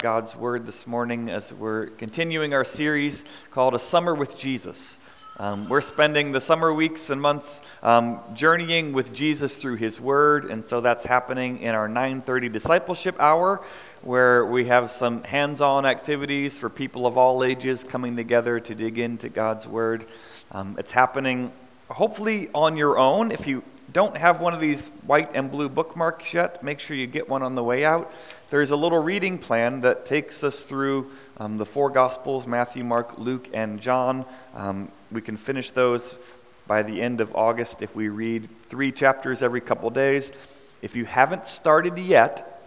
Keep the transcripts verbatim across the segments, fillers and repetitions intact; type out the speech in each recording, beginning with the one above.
God's Word this morning as we're continuing our series called A Summer with Jesus. Um, we're spending the summer weeks and months um, journeying with Jesus through His Word, and so that's happening in our nine thirty discipleship hour, where we have some hands-on activities for people of all ages coming together to dig into God's Word. Um, it's happening hopefully on your own. If you don't have one of these white and blue bookmarks yet, make sure you get one on the way out. There's a little reading plan that takes us through um, the four Gospels, Matthew, Mark, Luke, and John. Um, we can finish those by the end of August if we read three chapters every couple days. If you haven't started yet,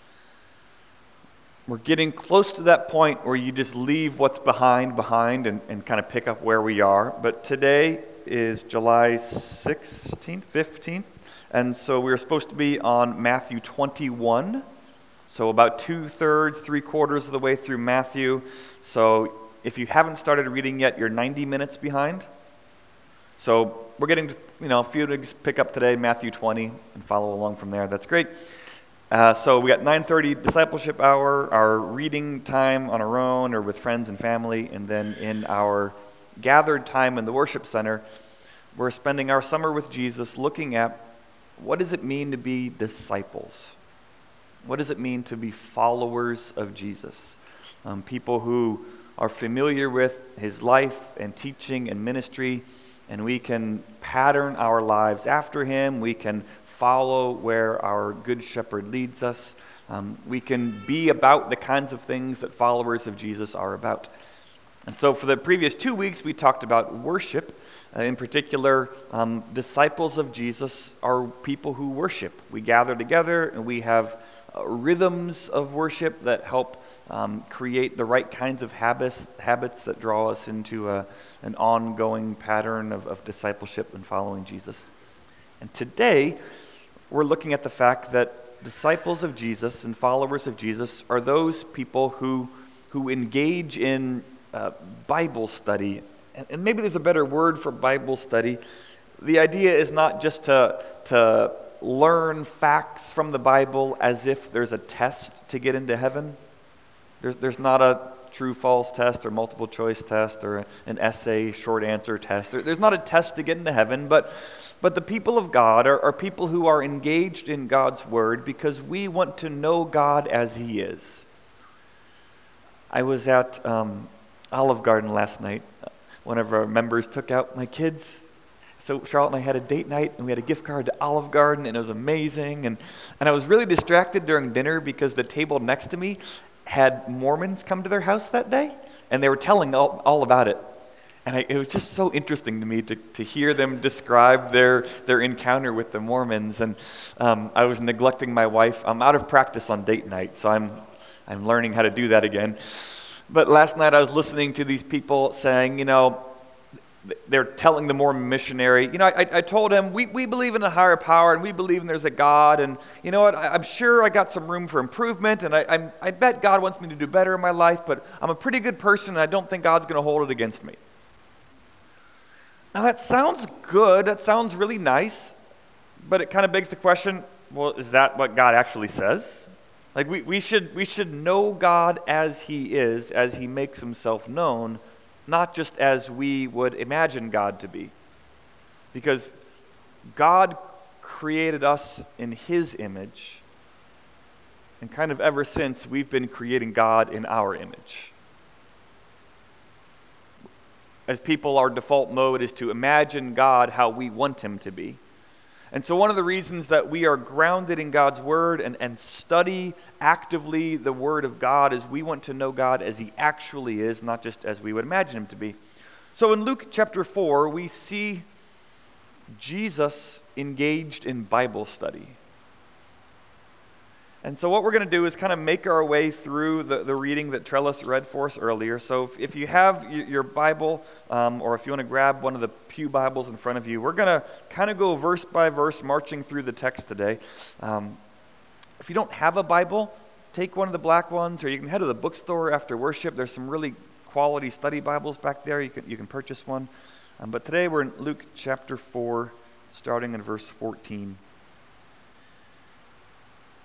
we're getting close to that point where you just leave what's behind behind and, and kind of pick up where we are. But today is July sixteenth, fifteenth, and so we're supposed to be on Matthew twenty-one. So about two-thirds, three-quarters of the way through Matthew. So if you haven't started reading yet, you're ninety minutes behind. So we're getting, to, you know, if you just pick up today, Matthew twenty, and follow along from there, that's great. Uh, so we got nine thirty discipleship hour, our reading time on our own or with friends and family, and then in our gathered time in the worship center, we're spending our summer with Jesus looking at what does it mean to be disciples? What does it mean to be followers of Jesus? Um, people who are familiar with His life and teaching and ministry, and we can pattern our lives after Him. We can follow where our Good Shepherd leads us. Um, we can be about the kinds of things that followers of Jesus are about. And so for the previous two weeks, we talked about worship. Uh, in particular, um, disciples of Jesus are people who worship. We gather together and we have uh, rhythms of worship that help um, create the right kinds of habits, habits that draw us into a, an ongoing pattern of, of discipleship and following Jesus. And today, we're looking at the fact that disciples of Jesus and followers of Jesus are those people who, who engage in Uh, Bible study, and, and maybe there's a better word for Bible study. The idea is not just to to learn facts from the Bible as if there's a test to get into heaven. There's there's not a true-false test or multiple choice test or an essay short answer test. There, there's not a test to get into heaven, but but the people of God are, are people who are engaged in God's Word because we want to know God as He is. I was at um, Olive Garden last night. One of our members took out my kids. So Charlotte and I had a date night, and we had a gift card to Olive Garden, and it was amazing. And, and I was really distracted during dinner because the table next to me had Mormons come to their house that day, and they were telling all, all about it. And I, it was just so interesting to me to, to hear them describe their, their encounter with the Mormons. And um, I was neglecting my wife. I'm out of practice on date night, so I'm I'm learning how to do that again. But last night I was listening to these people saying, you know, they're telling the Mormon missionary, you know, I, I told him, we, we believe in a higher power and we believe in there's a God, and you know what, I, I'm sure I got some room for improvement, and I, I'm, I bet God wants me to do better in my life, but I'm a pretty good person and I don't think God's going to hold it against me. Now that sounds good, that sounds really nice, but it kind of begs the question, well, is that what God actually says? Like we, we should we should know God as He is, as He makes Himself known, not just as we would imagine God to be. Because God created us in His image, and kind of ever since, we've been creating God in our image. As people, our default mode is to imagine God how we want Him to be. And so one of the reasons that we are grounded in God's Word and, and study actively the Word of God is we want to know God as He actually is, not just as we would imagine Him to be. So in Luke chapter four, we see Jesus engaged in Bible study. And so what we're going to do is kind of make our way through the, the reading that Trellis read for us earlier. So if, if you have your, your Bible, um, or if you want to grab one of the pew Bibles in front of you, we're going to kind of go verse by verse, marching through the text today. Um, if you don't have a Bible, take one of the black ones, or you can head to the bookstore after worship. There's some really quality study Bibles back there. You can, you can purchase one. Um, but today we're in Luke chapter four, starting in verse fourteen.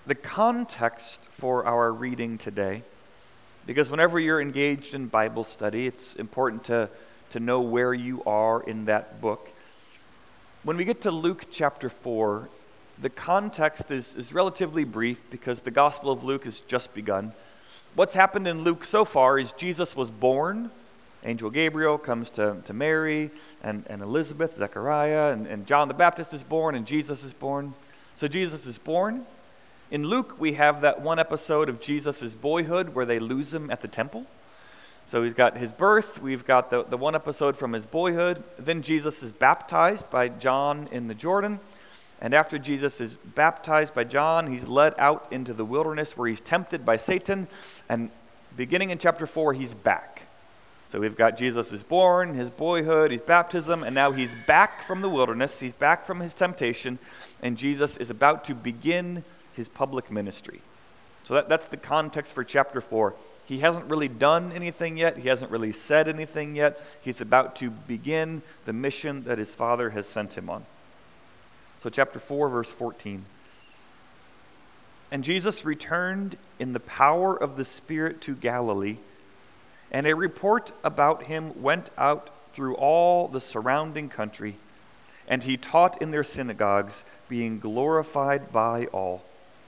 the context for our reading today, because whenever you're engaged in Bible study, it's important to, to know where you are in that book. When we get to Luke chapter four, the context is, is relatively brief because the Gospel of Luke has just begun. What's happened in Luke so far is Jesus was born. Angel Gabriel comes to, to Mary and, and Elizabeth, Zechariah, and, and John the Baptist is born, and Jesus is born. So Jesus is born. In Luke, we have that one episode of Jesus' boyhood where they lose him at the temple. So he's got his birth, we've got the, the one episode from his boyhood. Then Jesus is baptized by John in the Jordan. And after Jesus is baptized by John, he's led out into the wilderness where he's tempted by Satan. And beginning in chapter four, he's back. So we've got Jesus is born, his boyhood, his baptism, and now he's back from the wilderness. He's back from his temptation, and Jesus is about to begin his public ministry. So that, that's the context for chapter four. He hasn't really done anything yet. He hasn't really said anything yet. He's about to begin the mission that his Father has sent him on. So chapter four, verse fourteen. And Jesus returned in the power of the Spirit to Galilee, and a report about him went out through all the surrounding country, and he taught in their synagogues, being glorified by all.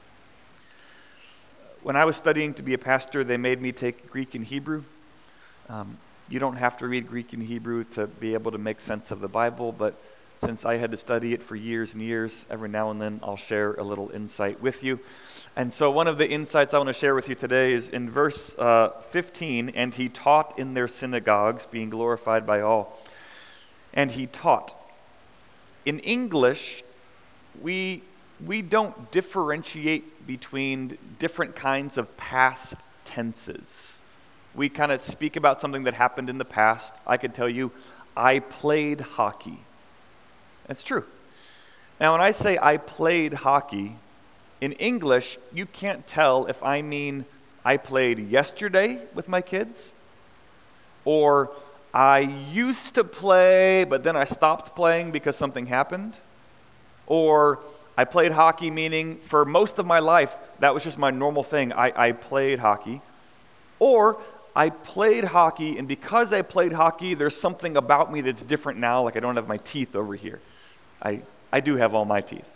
When I was studying to be a pastor, they made me take Greek and Hebrew. Um, you don't have to read Greek and Hebrew to be able to make sense of the Bible, but since I had to study it for years and years, every now and then I'll share a little insight with you. And so one of the insights I want to share with you today is in verse uh, fifteen, and he taught in their synagogues, being glorified by all. And he taught. In English, we, we don't differentiate between different kinds of past tenses. We kind of speak about something that happened in the past. I could tell you, I played hockey. That's true. Now, when I say I played hockey, in English, you can't tell if I mean I played yesterday with my kids, or I used to play, but then I stopped playing because something happened, or I played hockey, meaning for most of my life, that was just my normal thing. I, I played hockey. Or I played hockey, and because I played hockey, there's something about me that's different now, like I don't have my teeth over here. I, I do have all my teeth.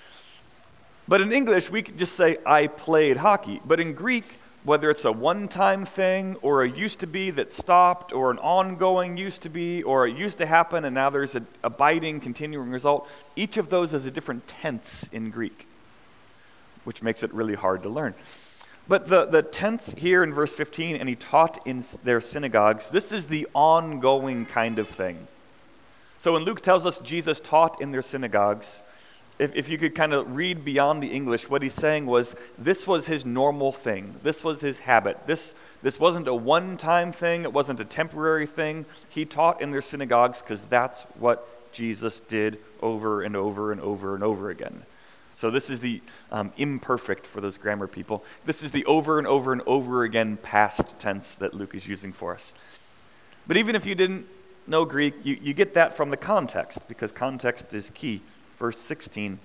But in English, we could just say, I played hockey. But in Greek, whether it's a one-time thing, or a used to be that stopped, or an ongoing used to be, or it used to happen and now there's an abiding, continuing result, each of those is a different tense in Greek, which makes it really hard to learn. But the, the tense here in verse fifteen, and he taught in their synagogues, this is the ongoing kind of thing. So when Luke tells us Jesus taught in their synagogues, if, if you could kind of read beyond the English, what he's saying was this was his normal thing. This was his habit. This, this wasn't a one-time thing. It wasn't a temporary thing. He taught in their synagogues because that's what Jesus did over and over and over and over again. So this is the um, imperfect for those grammar people. This is the over and over and over again past tense that Luke is using for us. But even if you didn't know Greek, you, you get that from the context, because context is key. Verse sixteen.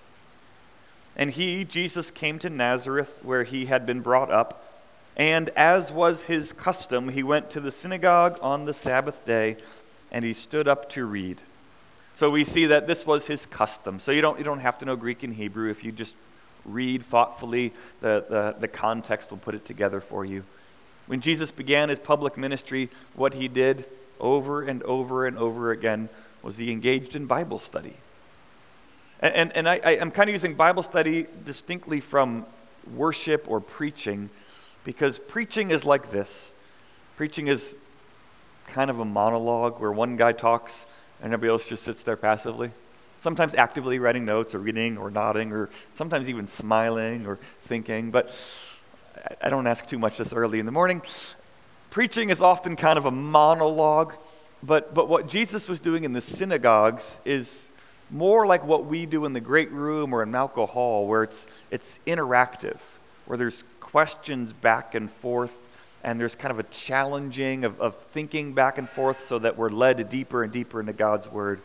And he, Jesus, came to Nazareth where he had been brought up, and as was his custom, he went to the synagogue on the Sabbath day, and he stood up to read. So we see that this was his custom. So you don't you don't have to know Greek and Hebrew. If you just read thoughtfully, the, the, the context will put it together for you. When Jesus began his public ministry, what he did over and over and over again was he engaged in Bible study. And, and, and I, I, I'm kind of using Bible study distinctly from worship or preaching, because preaching is like this. Preaching is kind of a monologue where one guy talks and everybody else just sits there passively, sometimes actively writing notes or reading or nodding or sometimes even smiling or thinking, but I don't ask too much this early in the morning. Preaching is often kind of a monologue, but, but what Jesus was doing in the synagogues is more like what we do in the Great Room or in Malco Hall, where it's it's interactive, where there's questions back and forth, and there's kind of a challenging of, of thinking back and forth so that we're led deeper and deeper into God's Word.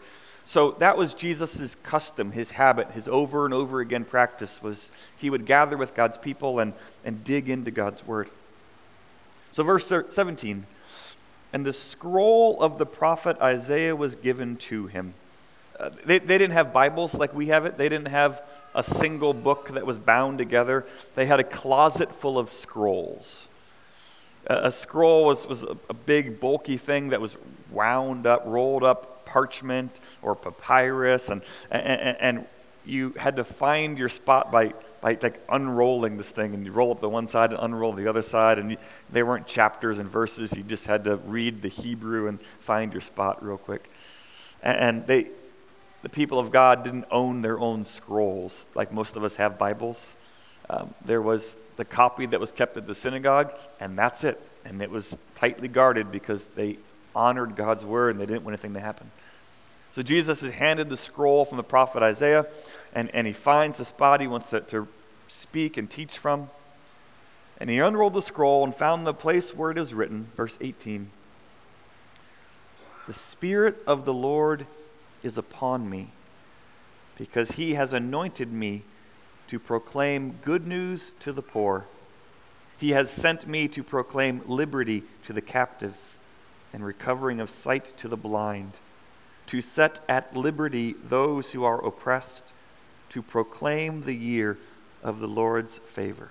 So that was Jesus' custom, his habit, his over and over again practice was he would gather with God's people and, and dig into God's word. So verse seventeen, and the scroll of the prophet Isaiah was given to him. Uh, they, they didn't have Bibles like we have it. They didn't have a single book that was bound together. They had a closet full of scrolls. A, a scroll was, was a, a big, bulky thing that was wound up, rolled up parchment or papyrus, and and, and you had to find your spot by, by like unrolling this thing, and you roll up the one side and unroll the other side, and you, they weren't chapters and verses. You just had to read the Hebrew and find your spot real quick. And, and they, the people of God didn't own their own scrolls like most of us have Bibles. Um, there was the copy that was kept at the synagogue, and that's it. And it was tightly guarded because they honored God's word and they didn't want anything to happen. So Jesus is handed the scroll from the prophet Isaiah, and, and he finds the spot he wants to, to speak and teach from. And he unrolled the scroll and found the place where it is written, verse eighteen, "The Spirit of the Lord is upon me, because he has anointed me to proclaim good news to the poor. He has sent me to proclaim liberty to the captives and recovering of sight to the blind, to set at liberty those who are oppressed, to proclaim the year of the Lord's favor."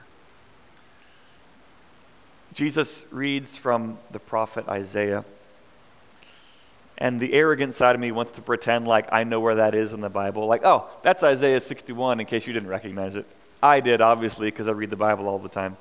Jesus reads from the prophet Isaiah, and the arrogant side of me wants to pretend like I know where that is in the Bible. Like, oh, that's Isaiah sixty-one, in case you didn't recognize it. I did, obviously, because I read the Bible all the time.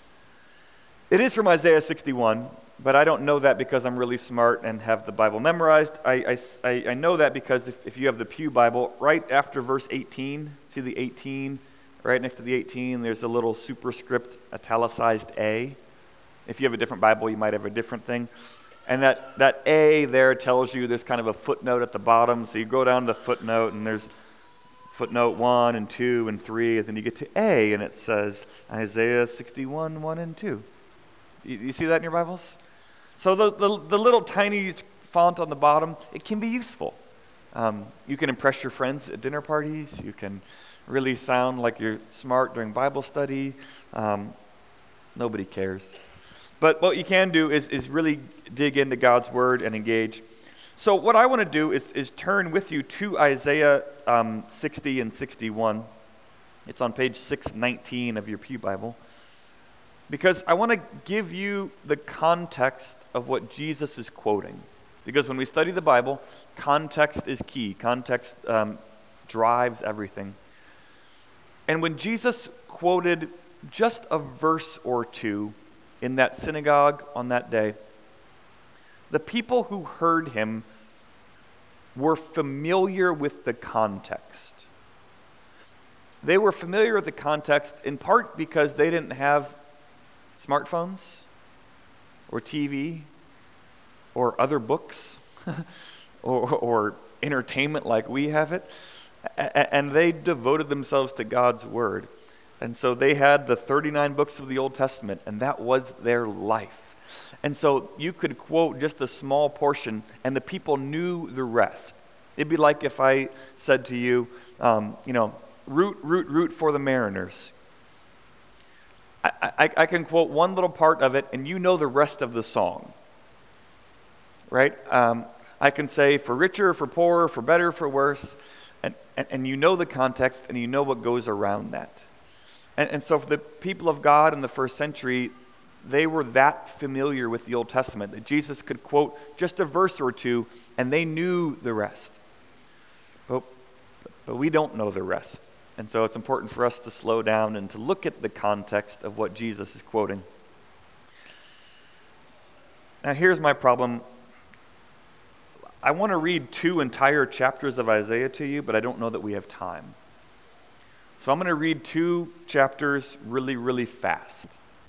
It is from Isaiah sixty-one, but I don't know that because I'm really smart and have the Bible memorized. I, I, I know that because if, if you have the Pew Bible, right after verse eighteen, see the eighteen, right next to the eighteen, there's a little superscript italicized A. If you have a different Bible, you might have a different thing. And that, that A there tells you there's kind of a footnote at the bottom. So you go down to the footnote, and there's footnote one and two and three, and then you get to A, and it says Isaiah sixty-one, one and two. You, you see that in your Bibles? So the, the, the little tiny font on the bottom, it can be useful. Um, you can impress your friends at dinner parties. You can really sound like you're smart during Bible study. Um, nobody cares. But what you can do is, is really dig into God's word and engage. So what I want to do is, is turn with you to Isaiah um, sixty and sixty-one. It's on page six nineteen of your Pew Bible. Because I want to give you the context of what Jesus is quoting. Because when we study the Bible, context is key. Context um, drives everything. And when Jesus quoted just a verse or two in that synagogue on that day, the people who heard him were familiar with the context. They were familiar with the context in part because they didn't have smartphones or T V or other books or, or entertainment like we have it, and they devoted themselves to God's word. And so they had the thirty-nine books of the Old Testament, and that was their life. And so you could quote just a small portion, and the people knew the rest. It'd be like if I said to you, um, you know, root, root, root for the Mariners. I, I, I can quote one little part of it, and you know the rest of the song, right? Um, I can say for richer, for poorer, for better, for worse, and, and, and you know the context, and you know what goes around that. And, and so for the people of God in the first century, they were that familiar with the Old Testament that Jesus could quote just a verse or two, and they knew the rest. But, but we don't know the rest. And so it's important for us to slow down and to look at the context of what Jesus is quoting. Now here's my problem. I want to read two entire chapters of Isaiah to you, but I don't know that we have time. So I'm going to read two chapters really, really fast.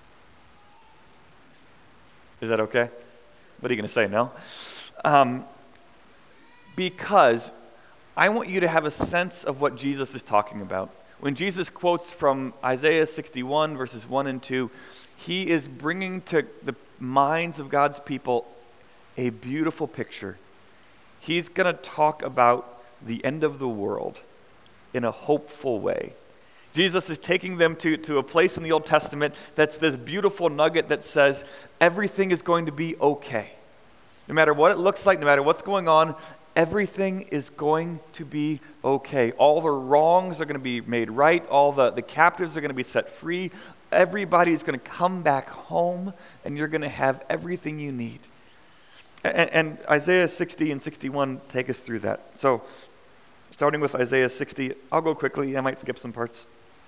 Is that okay? What are you going to say, no? Um, because I want you to have a sense of what Jesus is talking about. When Jesus quotes from Isaiah sixty-one, verses one and two, he is bringing to the minds of God's people a beautiful picture. He's going to talk about the end of the world in a hopeful way. Jesus is taking them to, to a place in the Old Testament that's this beautiful nugget that says everything is going to be okay. No matter what it looks like, no matter what's going on, everything is going to be okay. All the wrongs are going to be made right. All the, the captives are going to be set free. Everybody's going to come back home, and you're going to have everything you need. And, and Isaiah sixty and sixty-one take us through that. So, starting with Isaiah sixty, I'll go quickly. I might skip some parts.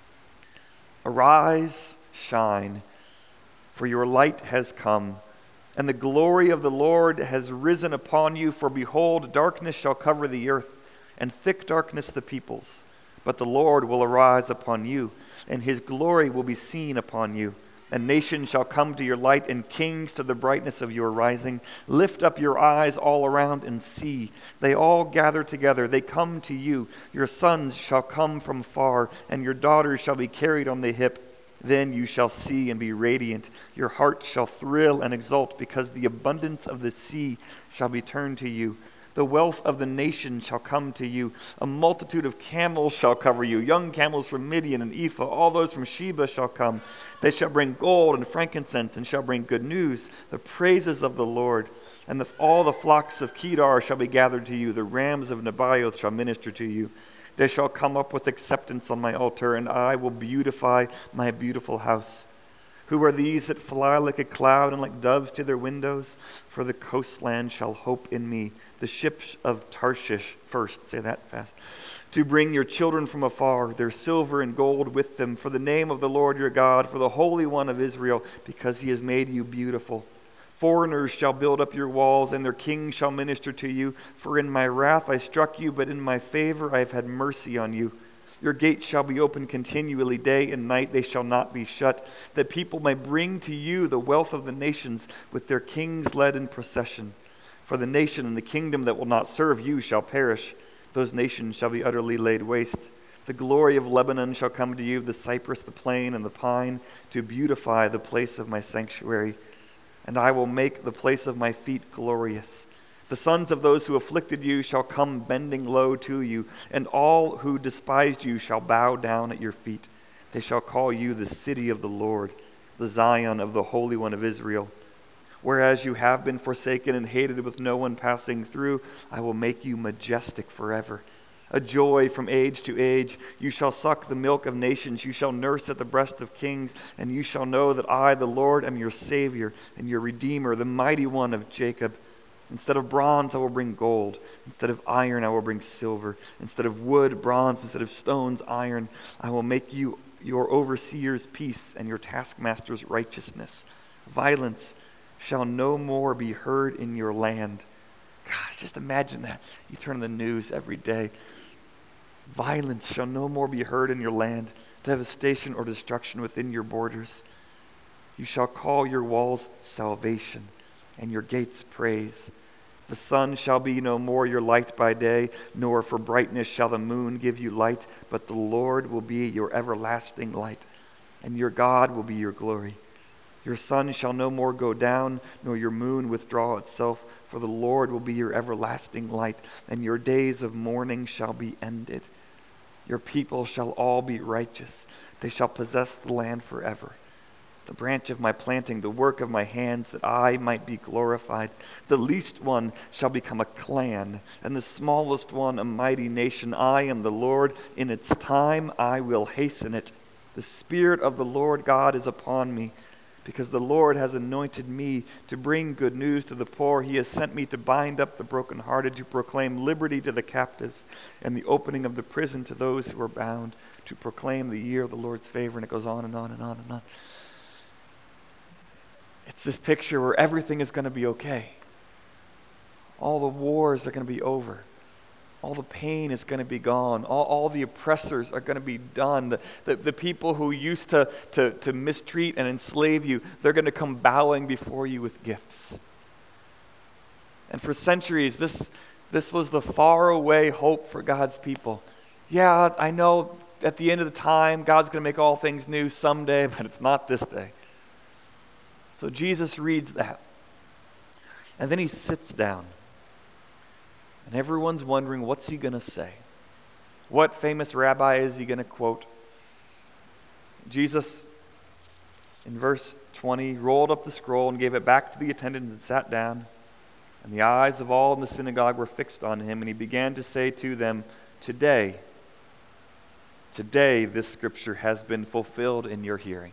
Arise, shine, for your light has come, and the glory of the Lord has risen upon you. For behold, darkness shall cover the earth, and thick darkness the peoples. But the Lord will arise upon you, and his glory will be seen upon you. And nations shall come to your light, and kings to the brightness of your rising. Lift up your eyes all around and see. They all gather together. They come to you. Your sons shall come from far, and your daughters shall be carried on the hip. Then you shall see and be radiant. Your heart shall thrill and exult, because the abundance of the sea shall be turned to you. The wealth of the nation shall come to you. A multitude of camels shall cover you. Young camels from Midian and Ephah, all those from Sheba shall come. They shall bring gold and frankincense, and shall bring good news, the praises of the Lord. And the, all the flocks of Kedar shall be gathered to you. The rams of Nebaioth shall minister to you. They shall come up with acceptance on my altar, and I will beautify my beautiful house. Who are these that fly like a cloud and like doves to their windows? For the coastland shall hope in me. The ships of Tarshish first, say that fast, to bring your children from afar, their silver and gold with them, for the name of the Lord your God, for the Holy One of Israel, because he has made you beautiful. Foreigners shall build up your walls, and their kings shall minister to you. For in my wrath I struck you, but in my favor I have had mercy on you. Your gates shall be open continually, day and night they shall not be shut, that people may bring to you the wealth of the nations, with their kings led in procession. For the nation and the kingdom that will not serve you shall perish. Those nations shall be utterly laid waste. The glory of Lebanon shall come to you, the cypress, the plane, and the pine, to beautify the place of my sanctuary. And I will make the place of my feet glorious. The sons of those who afflicted you shall come bending low to you, and all who despised you shall bow down at your feet. They shall call you the city of the Lord, the Zion of the Holy One of Israel. Whereas you have been forsaken and hated with no one passing through, I will make you majestic forever. A joy from age to age. You shall suck the milk of nations. You shall nurse at the breast of kings. And you shall know that I, the Lord, am your Savior and your Redeemer, the mighty one of Jacob. Instead of bronze, I will bring gold. Instead of iron, I will bring silver. Instead of wood, bronze. Instead of stones, iron. I will make you your overseer's peace and your taskmaster's righteousness. Violence shall no more be heard in your land. Gosh, just imagine that. You turn on the news every day. Violence shall no more be heard in your land, devastation or destruction within your borders. You shall call your walls salvation and your gates praise. The sun shall be no more your light by day, nor for brightness shall the moon give you light, but the Lord will be your everlasting light, and your God will be your glory. Your sun shall no more go down, nor your moon withdraw itself, for the Lord will be your everlasting light, and your days of mourning shall be ended. Your people shall all be righteous. They shall possess the land forever. The branch of my planting, the work of my hands, that I might be glorified. The least one shall become a clan, and the smallest one a mighty nation. I am the Lord. In its time I will hasten it. The Spirit of the Lord God is upon me, because the Lord has anointed me to bring good news to the poor. He has sent me to bind up the brokenhearted, to proclaim liberty to the captives, and the opening of the prison to those who are bound, to proclaim the year of the Lord's favor. And it goes on and on and on and on. It's this picture where everything is going to be okay. All the wars are going to be over. All the pain is going to be gone. All, all the oppressors are going to be done. The, the, the people who used to, to, to mistreat and enslave you, they're going to come bowing before you with gifts. And for centuries, this, this was the faraway hope for God's people. Yeah, I know at the end of the time, God's going to make all things new someday, but it's not this day. So Jesus reads that. And then he sits down. And everyone's wondering, what's he going to say? What famous rabbi is he going to quote? Jesus, in verse twenty, rolled up the scroll and gave it back to the attendants and sat down. And the eyes of all in the synagogue were fixed on him, and he began to say to them, Today, today this scripture has been fulfilled in your hearing.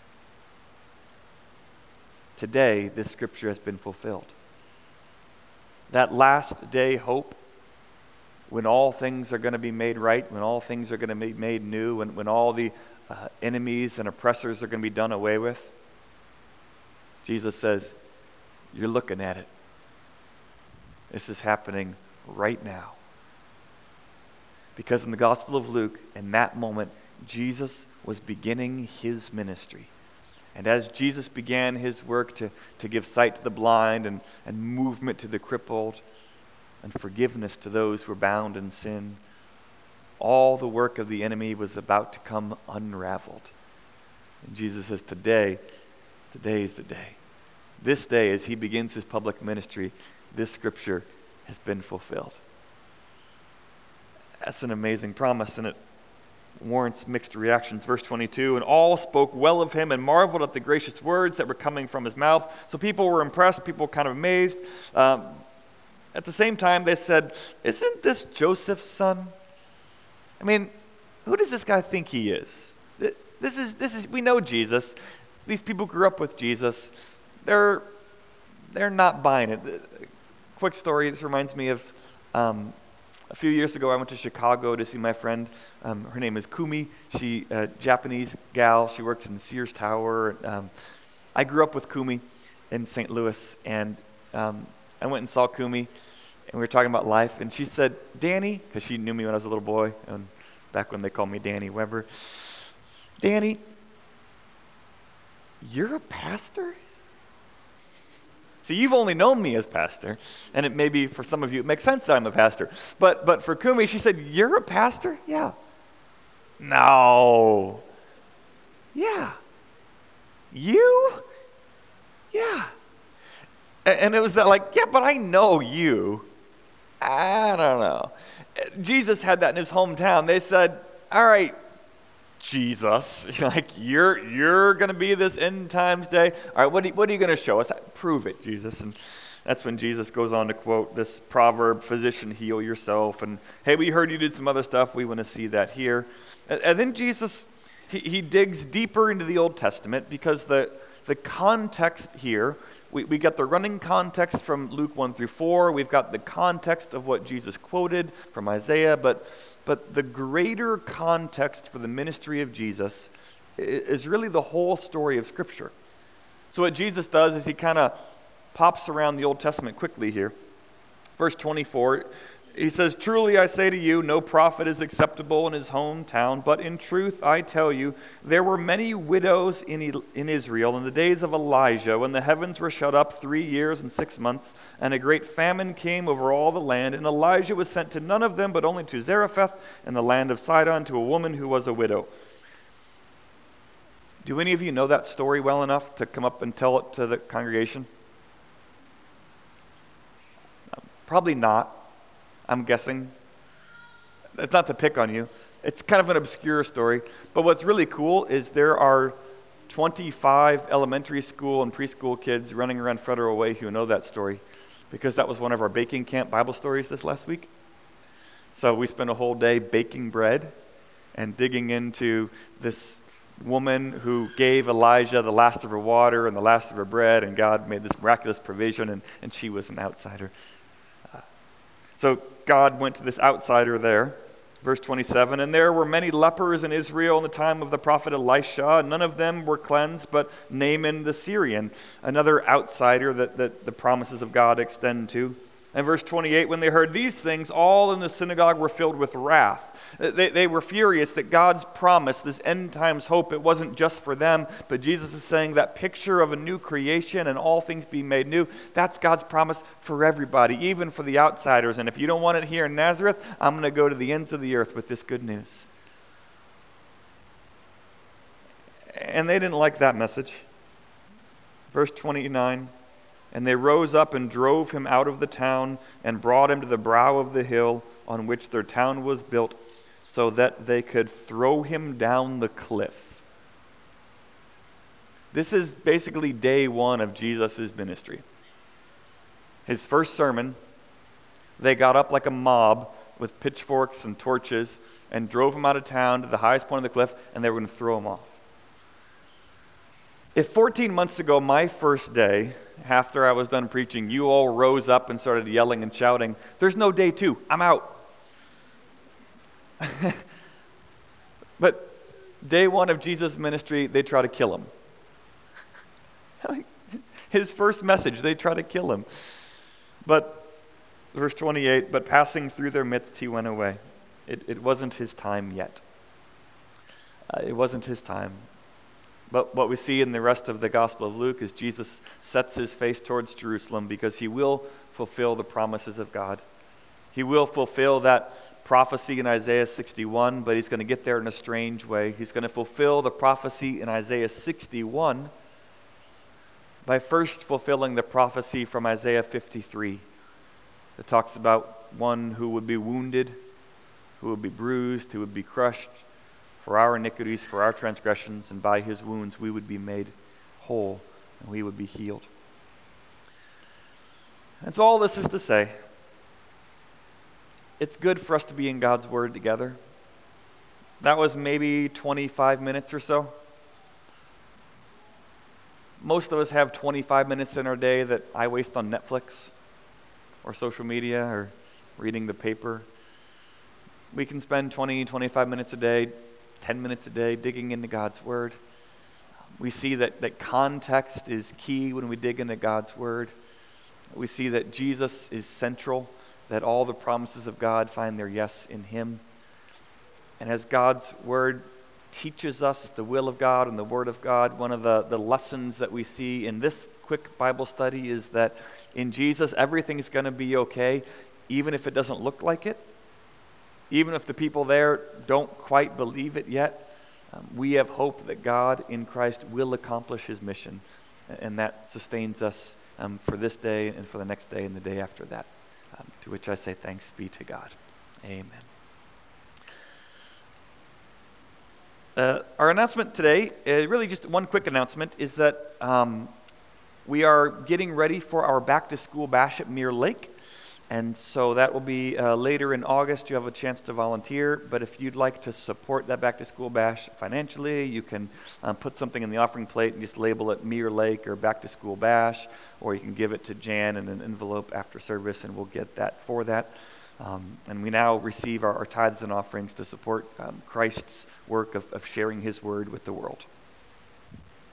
Today this scripture has been fulfilled. That last day hope, when all things are going to be made right, when all things are going to be made new, when, when all the uh, enemies and oppressors are going to be done away with, Jesus says, you're looking at it. This is happening right now. Because in the Gospel of Luke, in that moment, Jesus was beginning his ministry. And as Jesus began his work to, to give sight to the blind and, and movement to the crippled and forgiveness to those who were bound in sin, all the work of the enemy was about to come unraveled. And Jesus says, today, today is the day. This day, as he begins his public ministry, this scripture has been fulfilled. That's an amazing promise, and it warrants mixed reactions. Verse twenty-two, and all spoke well of him and marveled at the gracious words that were coming from his mouth. So people were impressed, people were kind of amazed. Um, at the same time, they said, isn't this Joseph's son? I mean, who does this guy think he is? This is, this is, we know Jesus. These people grew up with Jesus. They're, they're not buying it. Quick story, this reminds me of um, a few years ago I went to Chicago to see my friend. Um, her name is Kumi. She a uh, Japanese gal. She works in the Sears Tower. Um, I grew up with Kumi in Saint Louis, and um, I went and saw Kumi, and we were talking about life, and she said, Danny, because she knew me when I was a little boy, and back when they called me Danny Weber, Danny, you're a pastor? See, you've only known me as pastor, and it maybe for some of you it makes sense that I'm a pastor. But but for Kumi, she said, you're a pastor? Yeah. No. Yeah. You? Yeah. And it was that like, yeah, but I know you. I don't know. Jesus had that in his hometown. They said, all right, Jesus, like you're you're going to be this end times day. All right, what are, what are you going to show us? Prove it, Jesus. And that's when Jesus goes on to quote this proverb, physician, heal yourself. And hey, we heard you did some other stuff. We want to see that here. And, and then Jesus, he, he digs deeper into the Old Testament because the, the context here, we, we got the running context from Luke one through four. We've got the context of what Jesus quoted from Isaiah, but But the greater context for the ministry of Jesus is really the whole story of Scripture. So what Jesus does is he kind of pops around the Old Testament quickly here. Verse twenty-four, he says, truly I say to you, no prophet is acceptable in his hometown, but in truth I tell you, there were many widows in, in Israel in the days of Elijah, when the heavens were shut up three years and six months, and a great famine came over all the land, and Elijah was sent to none of them, but only to Zarephath in the land of Sidon, to a woman who was a widow. Do any of you know that story well enough to come up and tell it to the congregation? Probably not. I'm guessing. It's not to pick on you. It's kind of an obscure story. But what's really cool is there are twenty-five elementary school and preschool kids running around Federal Way who know that story because that was one of our baking camp Bible stories this last week. So we spent a whole day baking bread and digging into this woman who gave Elijah the last of her water and the last of her bread, and God made this miraculous provision, and, and she was an outsider. Uh, so God went to this outsider there. Verse twenty-seven, and there were many lepers in Israel in the time of the prophet Elisha. None of them were cleansed, but Naaman the Syrian, another outsider that, that the promises of God extend to. And verse twenty-eight, when they heard these things, all in the synagogue were filled with wrath. They, they were furious that God's promise, this end times hope, it wasn't just for them, but Jesus is saying that picture of a new creation and all things being made new, that's God's promise for everybody, even for the outsiders. And if you don't want it here in Nazareth, I'm going to go to the ends of the earth with this good news. And they didn't like that message. Verse twenty-nine, And they rose up and drove him out of the town and brought him to the brow of the hill on which their town was built, so that they could throw him down the cliff. This is basically day one of Jesus' ministry. His first sermon, they got up like a mob with pitchforks and torches and drove him out of town to the highest point of the cliff, and they were going to throw him off. If fourteen months ago, my first day, after I was done preaching, you all rose up and started yelling and shouting, "There's no day two, I'm out." But day one of Jesus' ministry, they try to kill him. His first message, they try to kill him. But, verse twenty-eight, but passing through their midst, he went away. It, it wasn't his time yet. Uh, it wasn't his time. But what we see in the rest of the Gospel of Luke is Jesus sets his face towards Jerusalem because he will fulfill the promises of God. He will fulfill that prophecy in Isaiah sixty-one, but he's going to get there in a strange way. He's going to fulfill the prophecy in Isaiah sixty-one by first fulfilling the prophecy from Isaiah fifty-three that talks about one who would be wounded, who would be bruised, who would be crushed for our iniquities, for our transgressions, and by his wounds we would be made whole, and we would be healed. And so all this is to say, it's good for us to be in God's Word together. That was maybe twenty-five minutes or so. Most of us have twenty-five minutes in our day that I waste on Netflix or social media or reading the paper. We can spend twenty, twenty-five minutes a day, ten minutes a day digging into God's Word. We see that, that context is key when we dig into God's Word. We see that Jesus is central, that all the promises of God find their yes in him. And as God's Word teaches us the will of God and the Word of God, one of the, the lessons that we see in this quick Bible study is that in Jesus, everything's going to be okay, even if it doesn't look like it. Even if the people there don't quite believe it yet, um, we have hope that God in Christ will accomplish his mission, and that sustains us um, for this day and for the next day and the day after that, um, to which I say thanks be to God. Amen. Uh, our announcement today, uh, really just one quick announcement, is that um, we are getting ready for our back-to-school bash at Mirror Lake. And so that will be uh, later in August. You have a chance to volunteer. But if you'd like to support that back-to-school bash financially, you can um, put something in the offering plate and just label it Mirror Lake or Back-to-School Bash. Or you can give it to Jan in an envelope after service, and we'll get that for that. Um, and we now receive our, our tithes and offerings to support um, Christ's work of, of sharing his word with the world.